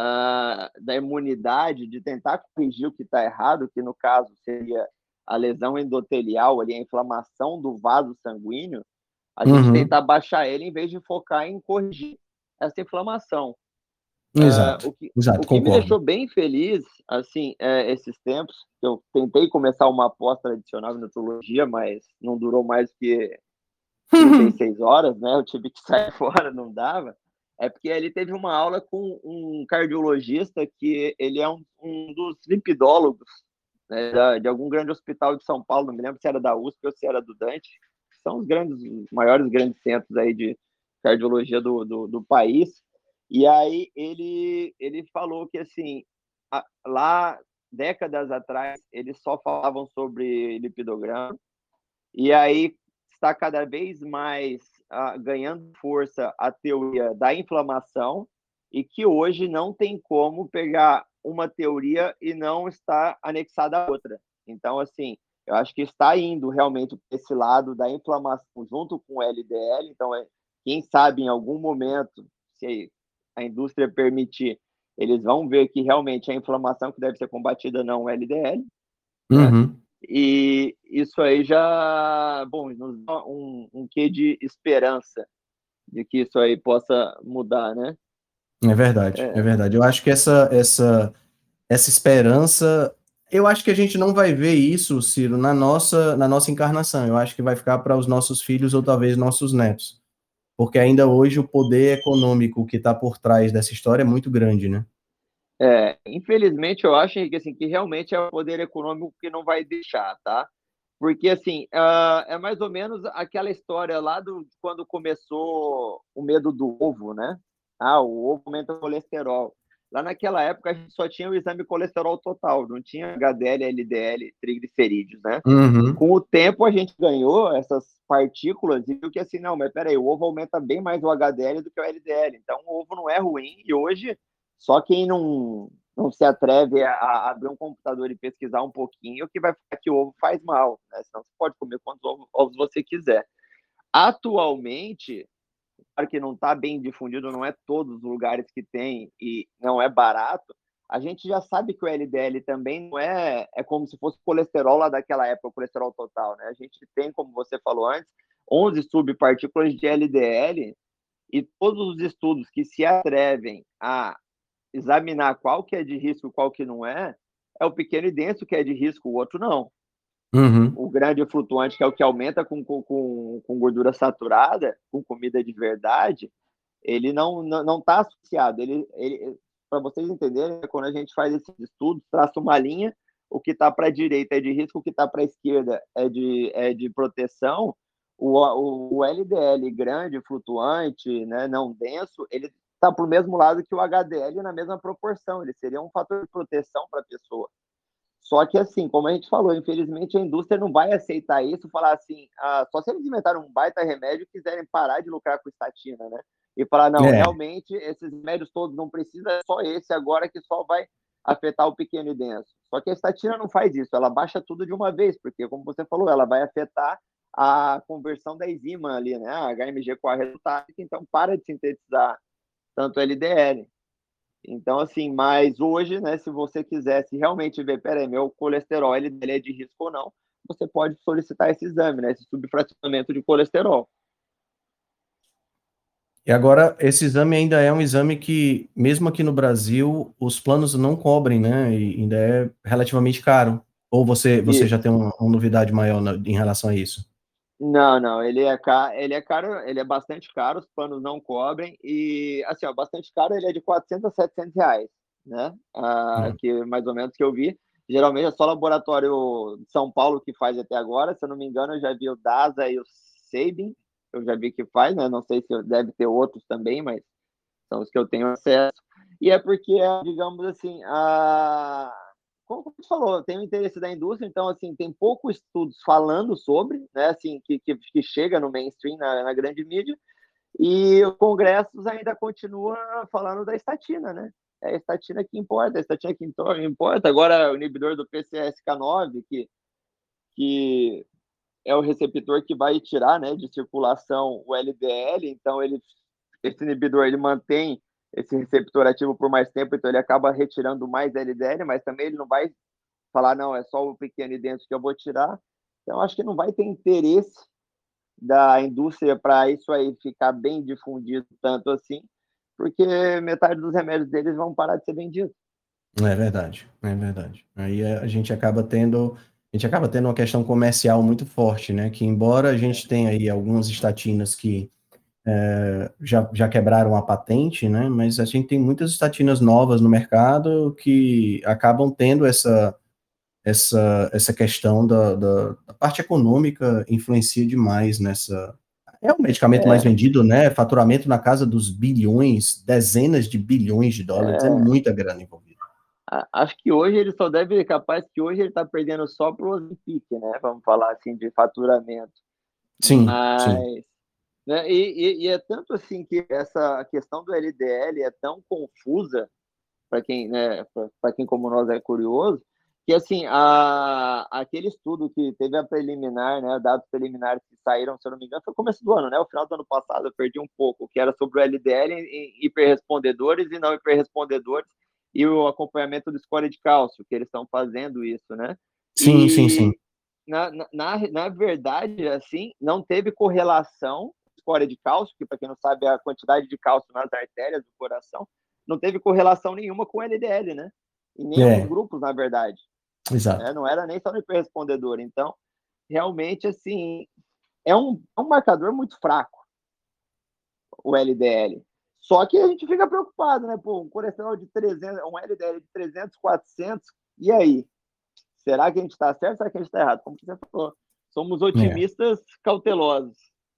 Speaker 2: uh, da imunidade de tentar corrigir o que está errado, que no caso seria a lesão endotelial, ali, a inflamação do vaso sanguíneo, a gente
Speaker 1: Uhum.
Speaker 2: tentar baixar ele em vez de focar em corrigir essa inflamação. Uh,
Speaker 1: Exato,
Speaker 2: o, que, o
Speaker 1: exato,
Speaker 2: que me
Speaker 1: concordo.
Speaker 2: deixou bem feliz, assim, é, esses tempos, eu tentei começar uma pós tradicional em nutrologia, mas não durou mais que trinta e seis horas, né? Eu tive que sair fora, não dava. É porque ele teve uma aula com um cardiologista que ele é um, um dos lipidólogos, né, da, de algum grande hospital de São Paulo, não me lembro se era da U S P ou se era do Dante, que são os grandes, os maiores grandes centros aí de cardiologia do, do, do país. E aí ele, ele falou que, assim, a, lá, décadas atrás, eles só falavam sobre lipidograma, e aí está cada vez mais uh, ganhando força a teoria da inflamação, e que hoje não tem como pegar uma teoria e não estar anexada à outra. Então, assim, eu acho que está indo realmente para esse lado da inflamação junto com o L D L. Então, é, quem sabe em algum momento, se a indústria permitir, eles vão ver que realmente é a inflamação que deve ser combatida, não o L D L, né?
Speaker 1: Uhum.
Speaker 2: E isso aí já, bom, nos dá um, um quê de esperança de que isso aí possa mudar, né?
Speaker 1: É verdade, é
Speaker 2: É,
Speaker 1: verdade. Eu acho que essa, essa, essa esperança, eu acho que a gente não vai ver isso, Ciro, na nossa, na nossa encarnação. Eu acho que vai ficar para os nossos filhos ou talvez nossos netos. Porque ainda hoje o poder econômico que está por trás dessa história é muito grande, né?
Speaker 2: é, infelizmente, eu acho que, assim, que realmente é o poder econômico que não vai deixar, tá? Porque, assim, uh, é mais ou menos aquela história lá do quando começou o medo do ovo, né? Ah, o ovo aumenta o colesterol. Lá naquela época, a gente só tinha o exame colesterol total, não tinha H D L, L D L, triglicerídeos, né?
Speaker 1: Uhum,
Speaker 2: Com o tempo, a gente ganhou essas partículas e viu que, assim, não, mas peraí, o ovo aumenta bem mais o H D L do que o L D L. Então, o ovo não é ruim e hoje, só quem não, não se atreve a, a abrir um computador e pesquisar um pouquinho que vai falar que o ovo faz mal, né? Senão você pode comer quantos ovos, ovos você quiser. Atualmente, claro que não está bem difundido, não é todos os lugares que tem e não é barato, a gente já sabe que o L D L também não é, é como se fosse colesterol lá daquela época, o colesterol total, né? A gente tem, como você falou antes, onze subpartículas de L D L e todos os estudos que se atrevem a examinar qual que é de risco e qual que não é, é o pequeno e denso que é de risco, o outro não.
Speaker 1: uhum,
Speaker 2: O grande flutuante, que é o que aumenta com, com, com gordura saturada, com comida de verdade, ele não não não está associado. Ele, ele para vocês entenderem, quando a gente faz esses estudos, traça uma linha, o que está para a direita é de risco, o que está para a esquerda é de, é de proteção. O, o, o L D L grande, flutuante, né, não denso, ele está para o mesmo lado que o H D L na mesma proporção. Ele seria um fator de proteção para a pessoa. Só que, assim, como a gente falou, infelizmente a indústria não vai aceitar isso, falar assim, ah, só se eles inventarem um baita remédio e quiserem parar de lucrar com estatina, né? E falar, não,
Speaker 1: É,
Speaker 2: realmente, esses remédios todos não precisa, é só esse agora que só vai afetar o pequeno e denso. Só que a estatina não faz isso, ela baixa tudo de uma vez, porque, como você falou, ela vai afetar a conversão da enzima ali, né? A H M G quatro resultática, então para de sintetizar tanto L D L. Então, assim, mas hoje, né, se você quisesse realmente ver, peraí, meu colesterol, L D L é de risco ou não, você pode solicitar esse exame, né, esse subfracionamento de colesterol.
Speaker 1: e agora esse exame ainda é um exame que, mesmo aqui no Brasil, os planos não cobrem, né? E ainda é relativamente caro. Ou você, você já
Speaker 2: Isso.
Speaker 1: tem uma, uma novidade maior na- em relação a isso?
Speaker 2: Não, não, ele é, ca... ele é caro, ele é bastante caro, os planos não cobrem, e, assim, ó, bastante caro, ele é de quatrocentos a setecentos reais, né, ah,
Speaker 1: Hum.
Speaker 2: que mais ou menos que eu vi. Geralmente é só laboratório de São Paulo que faz até agora, se eu não me engano, eu já vi o DASA e o Sabin, eu já vi que faz, né, não sei se deve ter outros também, mas são os que eu tenho acesso. E é porque, digamos assim, a... como você falou, tem o interesse da indústria, então, assim, tem poucos estudos falando sobre, né, assim, que, que, que chega no mainstream, na, na grande mídia, e os congressos ainda continuam falando da estatina, né? É a estatina que importa, a estatina que importa. Agora, o inibidor do P C S K nove, que, que é o receptor que vai tirar, né, de circulação o L D L, então ele, esse inibidor ele mantém esse receptor ativo por mais tempo, então ele acaba retirando mais L D L, mas também ele não vai falar, não, é só o pequeno e denso que eu vou tirar. Então, acho que não vai ter interesse da indústria para isso aí ficar bem difundido tanto assim, porque metade dos remédios deles vão parar de ser vendidos.
Speaker 1: É verdade, é verdade. Aí a gente acaba tendo, a gente acaba tendo uma questão comercial muito forte, né? Que embora a gente tenha aí algumas estatinas que é, já, já quebraram a patente, né? Mas a gente tem muitas estatinas novas no mercado que acabam tendo essa, essa, essa questão da, da, da parte econômica influencia demais nessa. É o medicamento mais
Speaker 2: É,
Speaker 1: vendido, né? Faturamento na casa dos bilhões, dezenas de bilhões de dólares, é
Speaker 2: é,
Speaker 1: muita grana envolvida.
Speaker 2: acho que hoje ele só deve, capaz que hoje ele está perdendo só para o Ozempic, né? Vamos falar assim de faturamento.
Speaker 1: Sim, sim.
Speaker 2: Mas, né? E, e, e é tanto assim que essa questão do L D L é tão confusa para quem, né, para quem como nós é curioso, que assim, a, aquele estudo que teve a preliminar, né, dados preliminares que saíram, se eu não me engano, foi no começo do ano, né, o final do ano passado, eu perdi um pouco, que era sobre o L D L em hiperrespondedores e não hiperrespondedores e o acompanhamento do score de cálcio, que eles estão fazendo isso, né?
Speaker 1: Sim, sim, sim.
Speaker 2: E na, na, na verdade, assim, não teve correlação score de cálcio, que para quem não sabe é a quantidade de cálcio nas artérias do coração, não teve correlação nenhuma com o L D L, né? Em nenhum dos
Speaker 1: É,
Speaker 2: grupos, na verdade. Né?
Speaker 1: exato.
Speaker 2: Não era nem só no hiperrespondedor. Então, realmente, assim, é um, é um marcador muito fraco, o L D L. Só que a gente fica preocupado, né? Pô, um colesterol de trezentos, um L D L de trezentos, quatrocentos, e aí? Será que a gente está certo ou será que a gente está errado? Como você falou, somos
Speaker 1: É.
Speaker 2: otimistas cautelosos.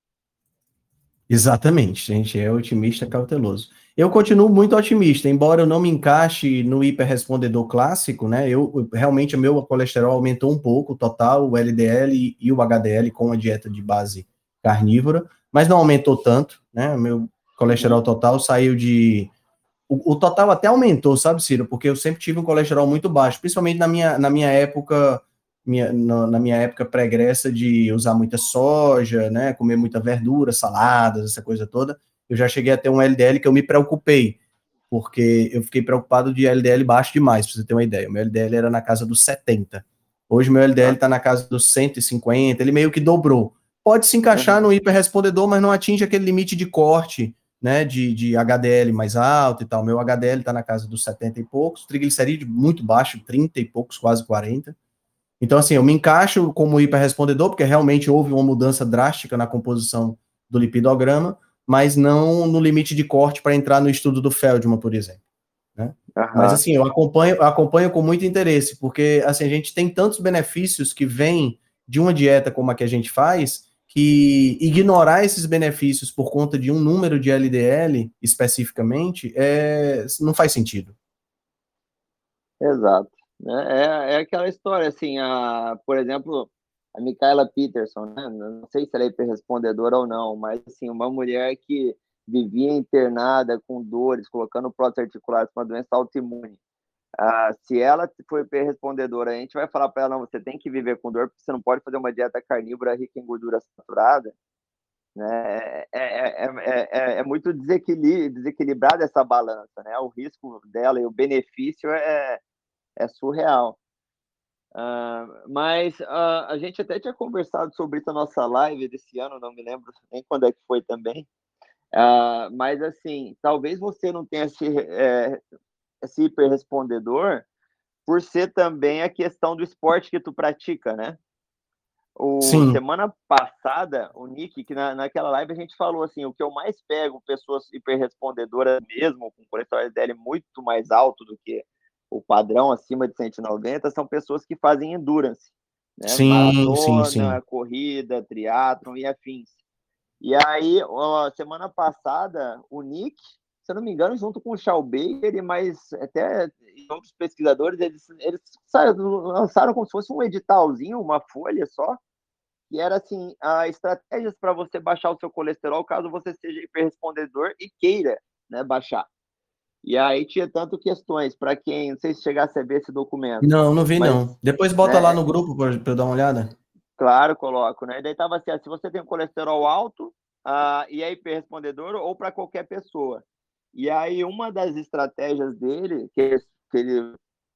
Speaker 1: Exatamente, a gente é otimista cauteloso. Eu continuo muito otimista, embora eu não me encaixe no hiperrespondedor clássico, né? Eu, eu realmente o meu colesterol aumentou um pouco, o total, o L D L e o H D L com a dieta de base carnívora, mas não aumentou tanto, né? O meu colesterol
Speaker 2: Uhum.
Speaker 1: total saiu de o, o total até aumentou, sabe, Ciro? Porque eu sempre tive um colesterol muito baixo, principalmente na minha, na minha época, minha, na, na minha época pregressa de usar muita soja, né? Comer muita verdura, saladas, essa coisa toda. Eu já cheguei a ter um L D L que eu me preocupei, porque eu fiquei preocupado de L D L baixo demais, pra você ter uma ideia. O meu L D L era na casa dos setenta. Hoje o meu L D L
Speaker 2: Ah,
Speaker 1: está na casa dos cento e cinquenta, ele meio que dobrou. Pode se encaixar
Speaker 2: uhum.
Speaker 1: no hiperrespondedor, mas não atinge aquele limite de corte, né, de, de H D L mais alto e tal. Meu H D L está na casa dos setenta e poucos, triglicerídeo muito baixo, trinta e poucos, quase quarenta. Então, assim, eu me encaixo como hiperrespondedor, porque realmente houve uma mudança drástica na composição do lipidograma, mas não no limite de corte para entrar no estudo do Feldman, por exemplo. Né? Mas,
Speaker 2: Aham.
Speaker 1: assim, eu acompanho, eu acompanho com muito interesse, porque, assim, a gente tem tantos benefícios que vêm de uma dieta como a que a gente faz, que ignorar esses benefícios por conta de um número de L D L, especificamente, é, não faz sentido.
Speaker 2: Exato. né? É, é aquela história, assim, a, por exemplo, a Micaela Peterson, né? Não sei se ela é hiperrespondedora ou não, mas, assim, uma mulher que vivia internada com dores, colocando prótese articular para uma doença autoimune. Ah, se ela for hiperrespondedora, a gente vai falar para ela, não, você tem que viver com dor, porque você não pode fazer uma dieta carnívora rica em gordura saturada, né? É, é, é, é, é muito desequili desequilibrada essa balança, né? O risco dela e o benefício é, é surreal. Uh, mas uh, a gente até tinha conversado sobre isso na nossa live desse ano, não me lembro nem quando é que foi também. Uh, mas assim, talvez você não tenha esse, é, esse hiperrespondedor por ser também a questão do esporte que tu pratica, né? O
Speaker 1: Sim,
Speaker 2: semana passada, o Nick, que na, naquela live a gente falou assim, o que eu mais pego pessoas hiperrespondedoras mesmo, com colesterol L D L muito mais alto do que o padrão acima de cento e noventa, são pessoas que fazem endurance, né?
Speaker 1: sim, sim, sim.
Speaker 2: Maratona, corrida, triatlon e afins. E aí, ó, semana passada, o Nick, se eu não me engano, junto com o Shaw Baker e mais até outros pesquisadores, eles, eles lançaram como se fosse um editalzinho, uma folha só, que era assim, a estratégias para você baixar o seu colesterol caso você seja hiperrespondedor e queira, né, baixar. E aí tinha tanto questões para quem, não sei se chegasse a ver esse documento,
Speaker 1: Não, não vi
Speaker 2: mas,
Speaker 1: não. Depois bota lá
Speaker 2: né,
Speaker 1: no grupo para eu dar uma olhada.
Speaker 2: claro, coloco, né? E daí tava assim, se você tem um colesterol alto ah, e é hiperrespondedor ou para qualquer pessoa. E aí uma das estratégias dele, que, que ele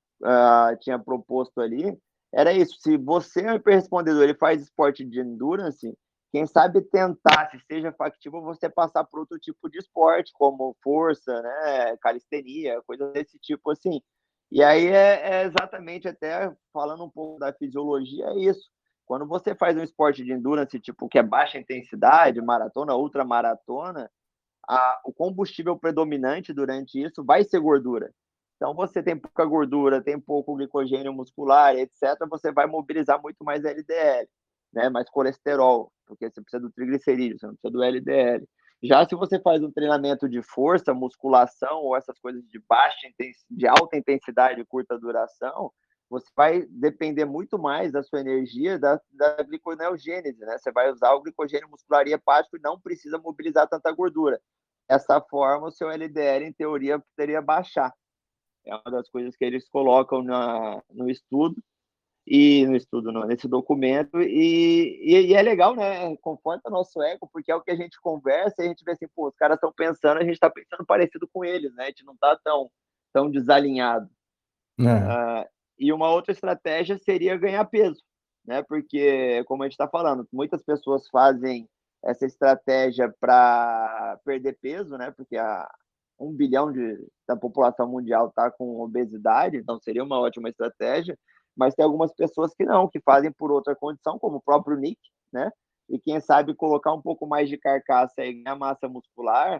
Speaker 2: ah, tinha proposto ali, era isso. Se você é um hiperrespondedor e faz esporte de endurance, quem sabe tentar, se seja factível, você passar por outro tipo de esporte, como força, né, calistenia, coisas desse tipo assim. E aí é, é exatamente, até falando um pouco da fisiologia, é isso. Quando você faz um esporte de endurance, tipo, que é baixa intensidade, maratona, ultramaratona, a, o combustível predominante durante isso vai ser gordura. Então, você tem pouca gordura, tem pouco glicogênio muscular, etcétera, você vai mobilizar muito mais L D L, né? Mais colesterol, porque você precisa do triglicerídeo, você não precisa do L D L. Já se você faz um treinamento de força, musculação ou essas coisas de baixa de alta intensidade e curta duração, você vai depender muito mais da sua energia da, da gliconeogênese, né? Você vai usar o glicogênio muscular e hepático e não precisa mobilizar tanta gordura. Dessa forma, o seu L D L, em teoria, poderia baixar. É uma das coisas que eles colocam na, no estudo, e no estudo, não, nesse documento, e, e, e, é legal, né? Conforta nosso ego, porque é o que a gente conversa e a gente vê assim, pô, os caras estão pensando, a gente está pensando parecido com eles, né? A gente não está tão, tão desalinhado.
Speaker 1: É.
Speaker 2: Uh, e uma outra estratégia seria ganhar peso, né? Porque, como a gente está falando, muitas pessoas fazem essa estratégia para perder peso, né? Porque a, um bilhão de, da população mundial está com obesidade, então seria uma ótima estratégia. Mas tem algumas pessoas que não, que fazem por outra condição, como o próprio Nick, né? E quem sabe colocar um pouco mais de carcaça e ganhar massa muscular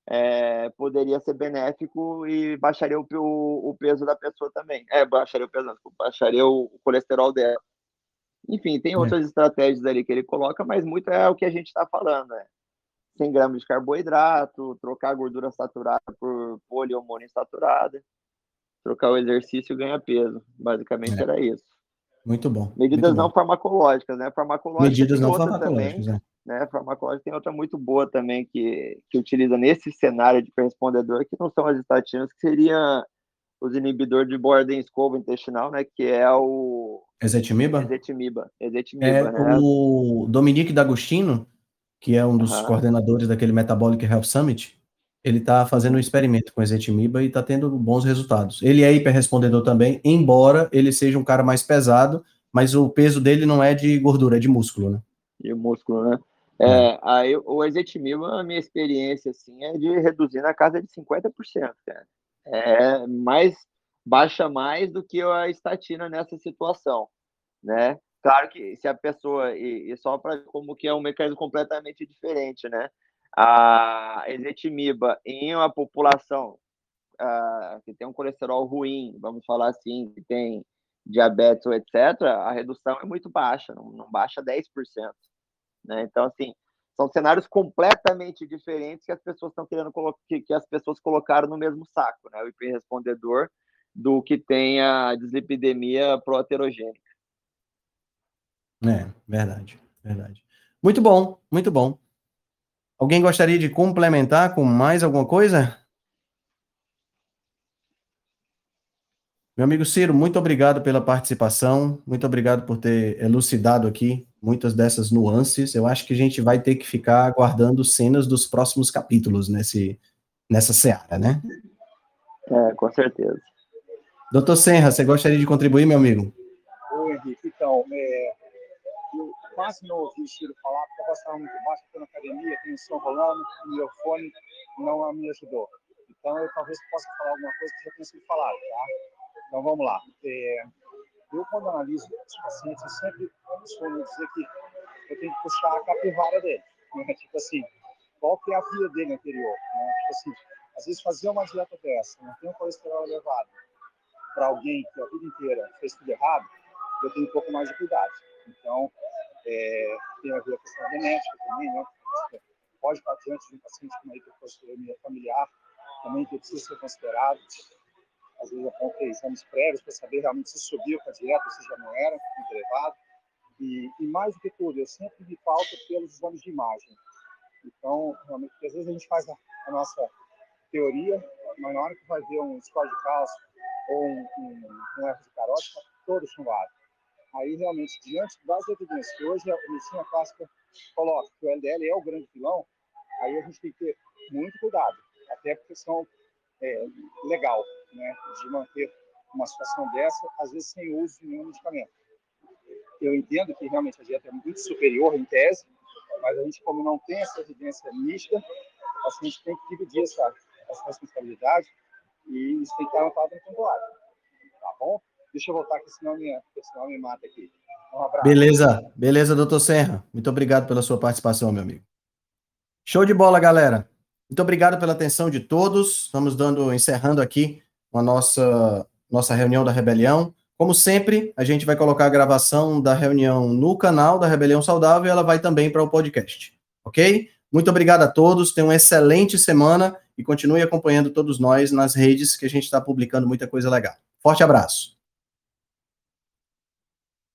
Speaker 2: é, poderia ser benéfico e baixaria o, o, o, peso da pessoa também. É, baixaria o peso, não, baixaria o, o colesterol dela. Enfim, tem
Speaker 1: É.
Speaker 2: outras estratégias ali que ele coloca, mas muito é o que a gente está falando, né? cem gramas de carboidrato, trocar a gordura saturada por poliinsaturada, trocar o exercício e ganhar peso. Basicamente
Speaker 1: É.
Speaker 2: era isso.
Speaker 1: Muito bom, muito
Speaker 2: Medidas não
Speaker 1: bom.
Speaker 2: farmacológicas, né? Farmacológica
Speaker 1: Medidas
Speaker 2: tem
Speaker 1: não
Speaker 2: outra também,
Speaker 1: farmacológicas, é.
Speaker 2: né? Farmacológica tem outra muito boa também que, que utiliza nesse cenário de respondedor, que não são as estatinas, que seria os inibidores de borda em escova intestinal, né? Que é o
Speaker 1: Ezetimiba?
Speaker 2: ezetimiba, ezetimiba,
Speaker 1: É,
Speaker 2: né?
Speaker 1: o Dominique D'Agostino, que é um dos
Speaker 2: Uhum.
Speaker 1: coordenadores daquele Metabolic Health Summit, ele está fazendo um
Speaker 2: Sim.
Speaker 1: experimento com ezetimiba e está tendo bons resultados. Ele é hiperrespondedor também, embora ele seja um cara mais pesado, mas o peso dele não é de gordura, é de músculo, né?
Speaker 2: E o músculo, né?
Speaker 1: É.
Speaker 2: É, aí, o ezetimiba, a minha experiência, assim, é de reduzir na casa de cinquenta por cento, cara. É mais, baixa mais do que a estatina nessa situação, né? Claro que se a pessoa, e, e só para como que é um mecanismo completamente diferente, né? A ezetimiba em uma população uh, que tem um colesterol ruim, vamos falar assim, que tem diabetes, etcétera, a redução é muito baixa, não, não baixa dez por cento, né? Então, assim, são cenários completamente diferentes que as pessoas estão querendo colocar, que, que as pessoas colocaram no mesmo saco, né? O hiperrespondedor do que tem a dislipidemia proaterogênica.
Speaker 1: É, verdade, verdade. Muito bom, muito bom. Alguém gostaria de complementar com mais alguma coisa? Meu amigo Ciro, muito obrigado pela participação, muito obrigado por ter elucidado aqui muitas dessas nuances. Eu acho que a gente vai ter que ficar aguardando cenas dos próximos capítulos nesse, nessa seara, né?
Speaker 2: É, com certeza.
Speaker 1: doutor Senra, você gostaria de contribuir, meu amigo?
Speaker 3: Oi, Henrique. Então, é, eu quase não ouvi o Ciro falar, porque eu estava muito baixo, estou na academia, tenho o som rolando, o meu fone não me ajudou. Então, eu talvez possa falar alguma coisa que já tenha sido falado, tá? Então, vamos lá. É, eu, quando analiso os pacientes, eu sempre costumo dizer que eu tenho que puxar a capivara dele. Né? Tipo assim, qual que é a vida dele anterior? Né? Tipo assim, às vezes fazer uma dieta dessa, não tem um colesterol elevado, para alguém que a vida inteira fez tudo errado, eu tenho um pouco mais de cuidado. Então, é, tem a ver com a questão genética também, né? Pode estar diante de um paciente com uma hipercolesterolemia familiar, também que precisa ser considerado. Às vezes apontei exames prévios para saber realmente se subiu com a dieta, se já não era muito elevado. E, e mais do que tudo, eu sempre me pauto pelos exames de imagem. Então, realmente, porque às vezes a gente faz a, a nossa teoria, mas na hora que vai ver um score de cálcio ou um, um, um erro de carótida, está todo chumbado. Aí, realmente, diante das evidências que hoje a medicina clássica coloca que o L D L é o grande vilão, aí a gente tem que ter muito cuidado, até por questão é, legal, né, de manter uma situação dessa, às vezes sem uso de nenhum medicamento. Eu entendo que realmente a dieta é muito superior em tese, mas a gente, como não tem essa evidência nítida, a gente tem que dividir essa, essa responsabilidade e isso tem que estar anotado no pontuário. Tá bom? Deixa eu voltar aqui, senão me, senão me mata aqui. Um abraço.
Speaker 1: Beleza, beleza, doutor Serra. Muito obrigado pela sua participação, meu amigo. Show de bola, galera. Muito obrigado pela atenção de todos. Estamos dando, encerrando aqui a nossa, nossa reunião da Rebelião. Como sempre, a gente vai colocar a gravação da reunião no canal da Rebelião Saudável e ela vai também para o podcast, ok? Muito obrigado a todos, tenham uma excelente semana e continue acompanhando todos nós nas redes que a gente está publicando muita coisa legal. Forte abraço.